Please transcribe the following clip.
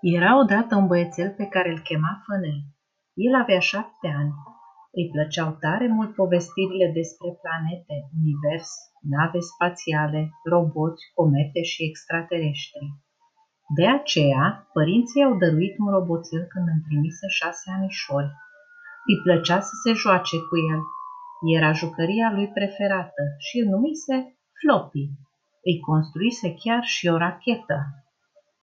Era odată un băiețel pe care îl chema Fănel. El avea 7 ani. Îi plăceau tare mult povestirile despre planete, univers, nave spațiale, roboți, comete și extraterestri. De aceea, părinții i-au dăruit un roboțel când împlinise 6 anișori. Îi plăcea să se joace cu el. Era jucăria lui preferată și îl numise Floppy. Îi construise chiar și o rachetă.